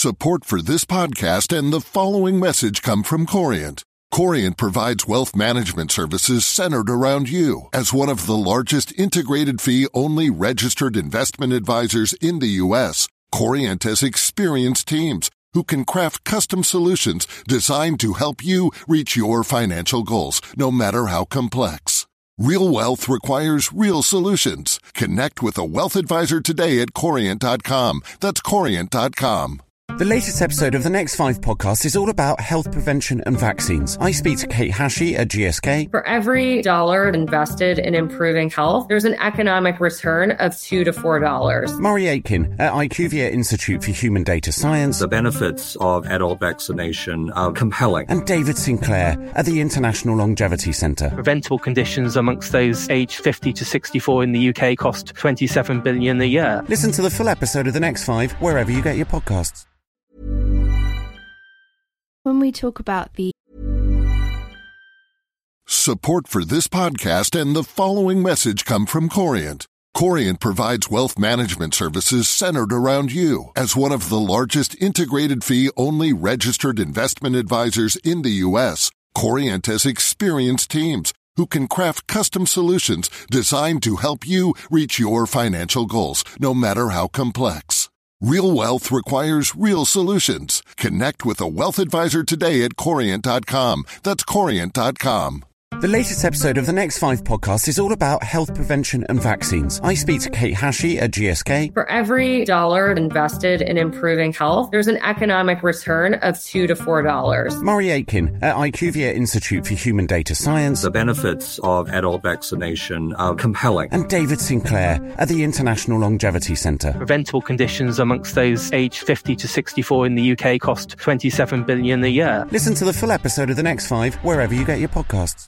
Support for this podcast and the following message come from Corient. Corient provides wealth management services centered around you. As one of the largest integrated fee-only registered investment advisors in the U.S., Corient has experienced teams who can craft custom solutions designed to help you reach your financial goals, no matter how complex. Real wealth requires real solutions. Connect with a wealth advisor today at Corient.com. That's Corient.com. The latest episode of the Next 5 podcast is all about health prevention and vaccines. I speak to Kate Hashey at GSK. For every dollar invested in improving health, there's an economic return of $2 to $4. Murray Aitken at IQVIA Institute for Human Data Science. The benefits of adult vaccination are compelling. And David Sinclair at the International Longevity Centre. Preventable conditions amongst those aged 50 to 64 in the UK cost $27 billion a year. Listen to the full episode of The Next 5 wherever you get your podcasts. When we talk about the Support for this podcast and the following message come from Corient. Corient provides wealth management services centered around you. As one of the largest integrated fee-only registered investment advisors in the U.S., Corient has experienced teams who can craft custom solutions designed to help you reach your financial goals, no matter how complex. Real wealth requires real solutions. Connect with a wealth advisor today at Corient.com. That's Corient.com. The latest episode of the Next 5 podcast is all about health prevention and vaccines. I speak to Kate Hashey at GSK. For every dollar invested in improving health, there's an economic return of $2 to $4. Murray Aitken at IQVIA Institute for Human Data Science. The benefits of adult vaccination are compelling. And David Sinclair at the International Longevity Centre. Preventable conditions amongst those aged 50 to 64 in the UK cost $27 billion a year. Listen to the full episode of The Next 5 wherever you get your podcasts.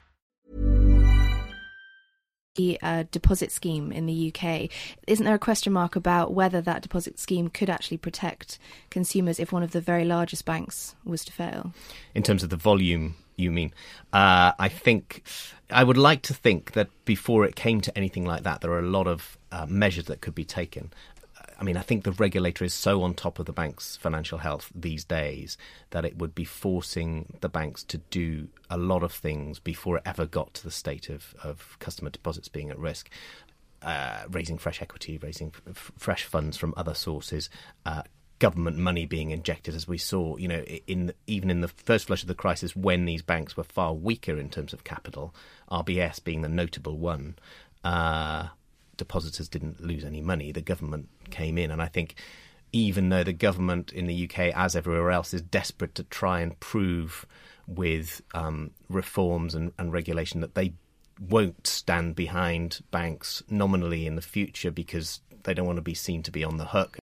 The deposit scheme in the UK, isn't there a question mark about whether that deposit scheme could actually protect consumers if one of the very largest banks was to fail? In terms of the volume, you mean? I would like to think that before it came to anything like that, there are a lot of measures that could be taken. I mean, I think the regulator is so on top of the bank's financial health these days that it would be forcing the banks to do a lot of things before it ever got to the state of customer deposits being at risk. Raising fresh equity, raising fresh funds from other sources, government money being injected, as we saw, even in the first flush of the crisis when these banks were far weaker in terms of capital, RBS being the notable one. Depositors didn't lose any money. The government came in, and I think even though the government in the UK, as everywhere else, is desperate to try and prove with reforms and regulation that they won't stand behind banks nominally in the future because they don't want to be seen to be on the hook,